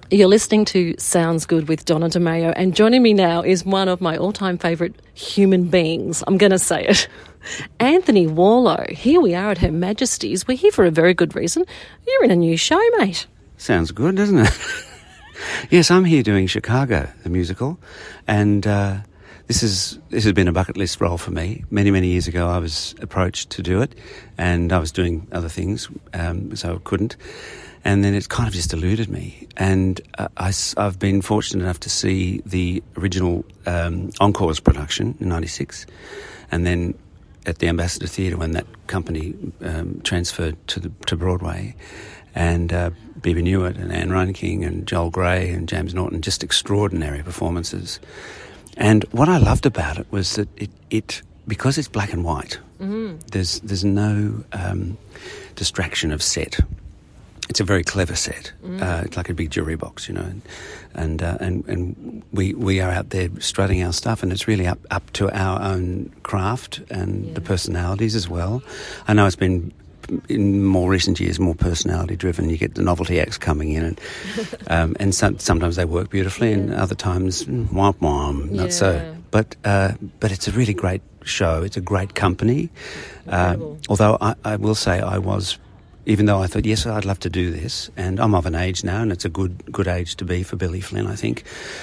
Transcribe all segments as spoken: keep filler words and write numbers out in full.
You're listening to Sounds Good with Donna DeMaio, and joining me now is one of my all-time favourite human beings. I'm going to say it. Anthony Warlow. Here we are at Her Majesty's. We're here for a very good reason. You're in a new show, mate. Sounds good, doesn't it? Yes, I'm here doing Chicago, the musical, and uh, this is this has been a bucket list role for me. Many, many years ago I was approached to do it, and I was doing other things, um, so I couldn't. And then it kind of just eluded me. And uh, I, I've been fortunate enough to see the original um, Encores production in ninety-six, and then at the Ambassador Theatre when that company um, transferred to the, to Broadway, and uh, Bebe Neuwirth and Anne Reinking and Joel Grey and James Norton, just extraordinary performances. And what I loved about it was that it, it because it's black and white, mm-hmm. there's there's no um, distraction of set. It's a very clever set. Mm. Uh, it's like a big jury box, you know, and and uh, and, and we we are out there strutting our stuff, and it's really up, up to our own craft and yeah. the personalities as well. I know it's been in more recent years more personality driven. You get the novelty acts coming in, and um, and some, sometimes they work beautifully, yeah. and other times womp womp, not yeah. so. But uh, but it's a really great show. It's a great company. Uh, although I, I will say I was. Even though I thought, yes, I'd love to do this, and I'm of an age now, and it's a good good age to be for Billy Flynn, I think.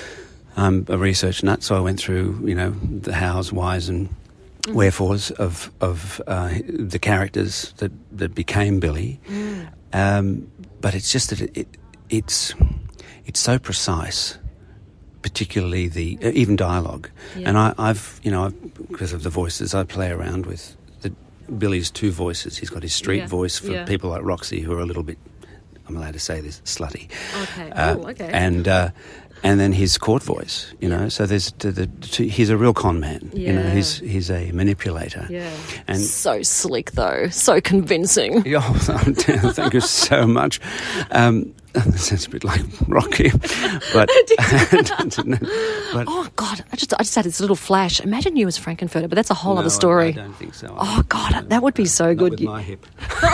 I'm a research nut, so I went through, you know, the hows, whys, and mm. wherefores of of uh, the characters that, that became Billy. Mm. Um, but it's just that it, it, it's it's so precise, particularly the uh, even dialogue. Yeah. And I, I've, you know, I've, because of the voices I play around with. Billy's two voices. He's got his street yeah. voice for yeah. people like Roxy, who are a little bit, I'm allowed to say this, slutty. Okay. Uh, oh, okay. And uh, and then his court voice, you yeah. know. So there's the, the, the, he's a real con man. Yeah. You know, he's he's a manipulator. Yeah. And so slick though, so convincing. Oh, thank you so much. Um, that sounds a bit like Rocky, but, but oh God, I just I just had this little flash. Imagine you as Frankenfurter, but that's a whole no, other story. I, I don't think so. Oh God, no, that would be so not good. With my hip.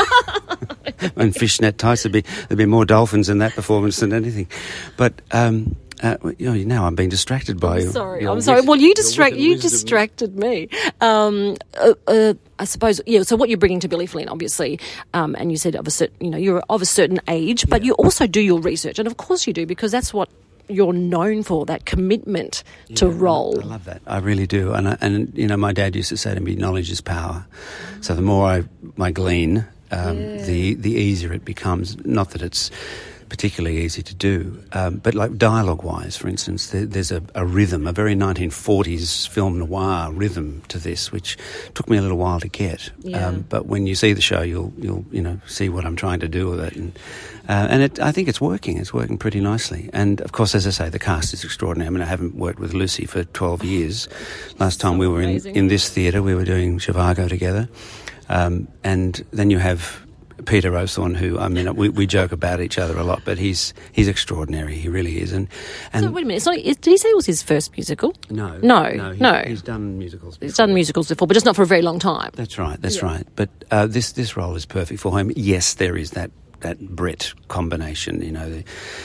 And fishnet tights, there'd be there'd be more dolphins in that performance than anything. But um, uh, you know, now I'm being distracted by. I'm sorry, your I'm sorry. Wis- well, you distract you wisdom. distracted me. Um, uh, uh, I suppose, yeah. So what you're bringing to Billy Flynn, obviously, um, and you said of a certain, you know, you're of a certain age, but yeah. you also do your research, and of course you do, because that's what you're known for, that commitment yeah, to role. I love that. I really do. And I, and you know, my dad used to say to me, "Knowledge is power." Mm. So the more I, I glean, um, yeah. the the easier it becomes. Not that it's particularly easy to do, um, but like dialogue-wise, for instance, there, there's a, a rhythm, a very nineteen forties film noir rhythm to this, which took me a little while to get. Yeah. Um, but when you see the show, you'll you'll you know see what I'm trying to do with it, and uh, and it, I think it's working. It's working pretty nicely. And of course, as I say, the cast is extraordinary. I mean, I haven't worked with Lucy for twelve years. Last time so we were in, in this theatre, we were doing Zhivago together, um, and then you have Peter Othorne, who, I mean, we, we joke about each other a lot, but he's he's extraordinary. He really is. And, and so wait a minute. It's not, did he say it was his first musical? No, no, no. He, no. He's done musicals before. He's done musicals before, but just not for a very long time. That's right. That's yeah. right. But uh, this this role is perfect for him. Yes, there is that that Brett combination. You know, the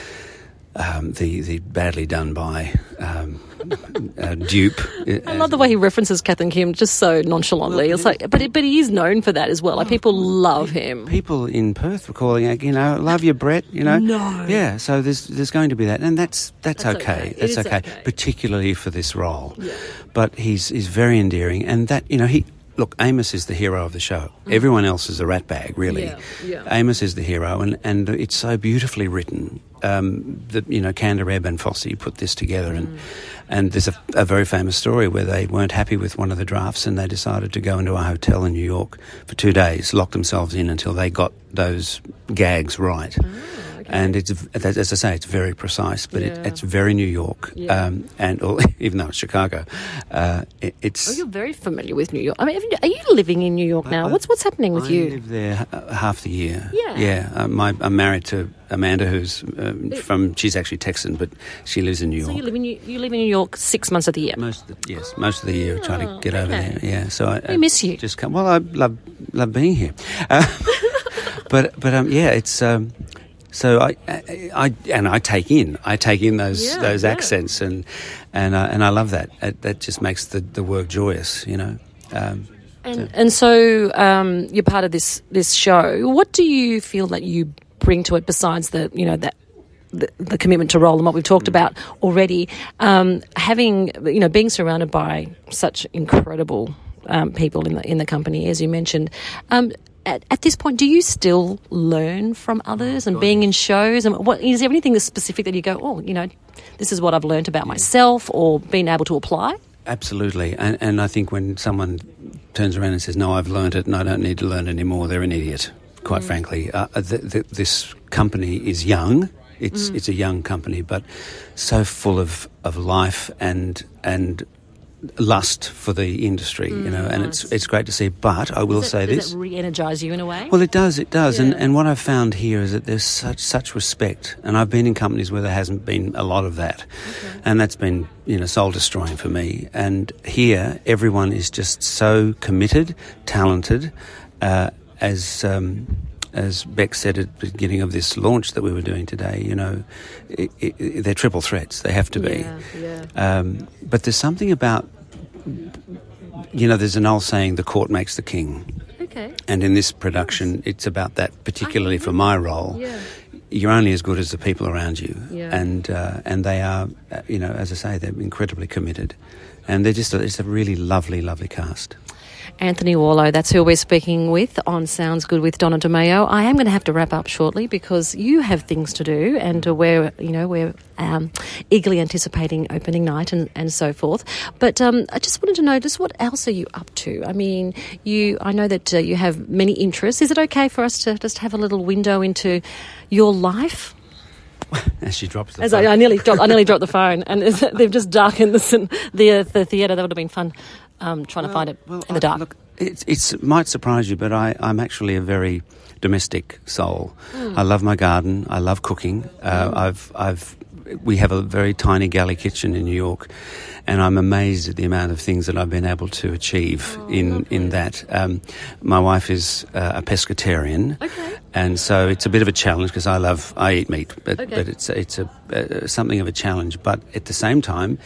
um, the, the badly done by um, uh, dupe. I love the way he references Kath and Kim just so nonchalantly. Well, it's like, but but he is known for that as well. Like, people love him. People in Perth were calling out, you know, love you, Brett. You know, no, yeah. So there's there's going to be that, and that's that's, that's okay. okay. That's okay. okay, particularly for this role. Yeah. But he's he's very endearing, and that, you know, he. Look, Amos is the hero of the show. Mm. Everyone else is a rat bag, really. Yeah, yeah. Amos is the hero, and, and it's so beautifully written um, that, you know, Kander Ebb and Fosse put this together. And, mm. and there's a, a very famous story where they weren't happy with one of the drafts, and they decided to go into a hotel in New York for two days, lock themselves in until they got those gags right. Mm. And it's, as I say, it's very precise, but yeah. it, it's very New York, yeah. um, and even though it's Chicago, uh, it, it's. Oh, you're very familiar with New York. I mean, are you living in New York now? I, what's what's happening with I you? I live there half the year. Yeah, yeah. Uh, my, I'm married to Amanda, who's um, from. She's actually Texan, but she lives in New York. So you live in you live in New York six months of the year. Most of the, yes, most of the year, oh, trying to get okay. over there. Yeah, so I, I I miss you. Just come. Well, I love love being here, uh, but but um, yeah, it's. Um, So I, I, I and I take in, I take in those Yeah, those yeah. accents, and and uh, and I love that. It, that just makes the, the work joyous, you know. Um, And, and so um, you're part of this this show. What do you feel that you bring to it besides the you know that the, the commitment to role and what we've talked about already? Um, having you know being surrounded by such incredible um, people in the in the company, as you mentioned. Um, At, at this point, do you still learn from others and being in shows? And what is there anything that's specific that you go, oh, you know, this is what I've learned about myself, or being able to apply? Absolutely, and, and I think when someone turns around and says, "No, I've learned it, and I don't need to learn anymore," they're an idiot. Quite mm. frankly, uh, the, the, this company is young. It's mm. it's a young company, but so full of, of life and and. lust for the industry, mm, you know, and nice. it's it's great to see. But I will does it, say does this: does it re-energise you in a way? Well, it does, it does, yeah. and and what I've found here is that there's such such respect, and I've been in companies where there hasn't been a lot of that, okay. and that's been you know soul destroying for me. And here, everyone is just so committed, talented, uh, as. Um, As Beck said at the beginning of this launch that we were doing today, you know, it, it, they're triple threats. They have to be. Yeah, yeah. Um, but there's something about, you know, there's an old saying, the court makes the king. Okay. And in this production, it's about that, particularly for my role. Yeah. You're only as good as the people around you. Yeah. And uh, and they are, uh, you know, as I say, they're incredibly committed. And they're just, a, it's a really lovely, lovely cast. Anthony Warlow, that's who we're speaking with on Sounds Good with Donna DeMeo. I am going to have to wrap up shortly because you have things to do, and we're, you know, we're um, eagerly anticipating opening night and, and so forth. But um, I just wanted to know, just what else are you up to? I mean, you, I know that uh, you have many interests. Is it okay for us to just have a little window into your life? As she drops the As phone. I, I nearly dropped, I nearly dropped the phone, and they've just darkened the the, the theatre. That would have been fun. Um, trying well, to find it well, in the dark. I, look, it's, it's, it might surprise you, but I, I'm actually a very domestic soul. Mm. I love my garden. I love cooking. Uh, mm. I've, I've, we have a very tiny galley kitchen in New York, and I'm amazed at the amount of things that I've been able to achieve oh, in, in that. Um, my wife is uh, a pescatarian, okay. and so it's a bit of a challenge because I love, I eat meat, but, okay. but it's, it's a, uh, something of a challenge. But at the same time,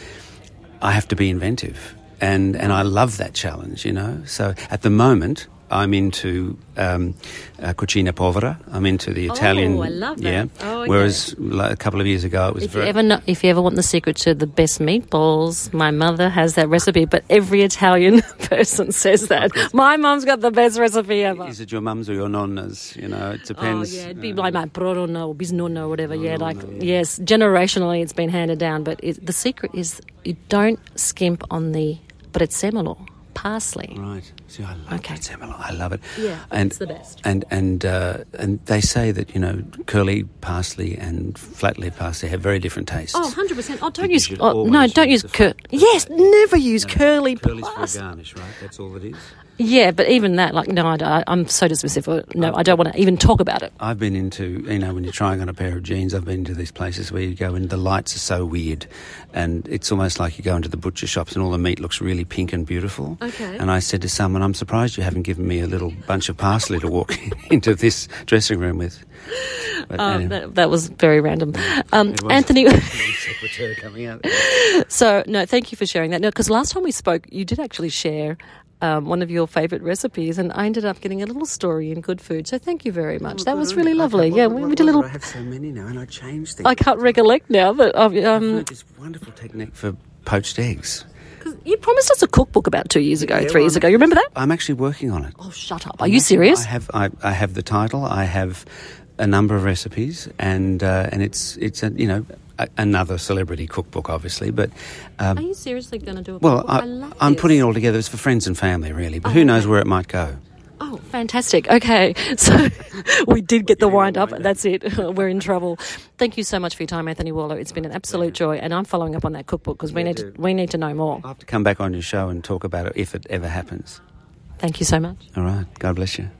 I have to be inventive. And and I love that challenge, you know. So at the moment, I'm into um, uh, cucina povera. I'm into the Italian. Oh, I love that. Yeah. Oh, okay. Whereas like, a couple of years ago, it was if very. You ever know, if you ever want the secret to the best meatballs, my mother has that recipe. But every Italian person says that. My mum's got the best recipe ever. Is it your mum's or your nonna's? You know, it depends. Oh yeah, it'd be uh, like my prononna or bisnonna or whatever. Oh, yeah, like no, yeah. yes, generationally it's been handed down. But it, the secret is you don't skimp on the prezzemolo, parsley. Right. See, I love okay. prezzemolo. I love it. Yeah, and, it's the best. And and uh, and they say that you know curly parsley and flat leaf parsley have very different tastes. Oh, one hundred percent. Oh, don't You use. should Oh, no, always don't use use cur. the- Yes, never use No, curly curly's for a parsley. garnish, right? That's all it is. Yeah, but even that, like, no, I, I, I'm so dismissive. No, I don't want to even talk about it. I've been into, you know, when you're trying on a pair of jeans, I've been to these places where you go and the lights are so weird, and it's almost like you go into the butcher shops and all the meat looks really pink and beautiful. Okay. And I said to someone, I'm surprised you haven't given me a little bunch of parsley to walk into this dressing room with. But, Oh, anyway. that, that was very random. Um, It was Anthony, a secretary coming out. so, no, thank you for sharing that. No, because last time we spoke, you did actually share um, one of your favourite recipes, and I ended up getting a little story in Good Food. So thank you very much. Oh, that good was on really you. lovely. Okay, yeah, what- we, what- we did a what- little... I have so many now, and I changed things. I can't recollect now, but um, I've um, learned this wonderful technique for poached eggs. 'cause you promised us a cookbook about two years ago, Yeah, three well, years I'm ago. You remember that? I'm actually working on it. Oh, shut up. Are you serious? I have I, I have the title. I have a number of recipes, and uh, and it's it's a, you know a, another celebrity cookbook, obviously. But um, Are you seriously going to do a well, cookbook? I, I love I'm this. putting it all together. It's for friends and family, really. But Oh, who knows okay. where it might go? Oh, fantastic. Okay. So we did get the Getting wind the up. wind up. That's it. We're in trouble. Thank you so much for your time, Anthony Warlow. It's been an absolute joy. And I'm following up on that cookbook because we Yeah, need to, do. we need to know more. I'll have to come back on your show and talk about it if it ever happens. Thank you so much. All right. God bless you.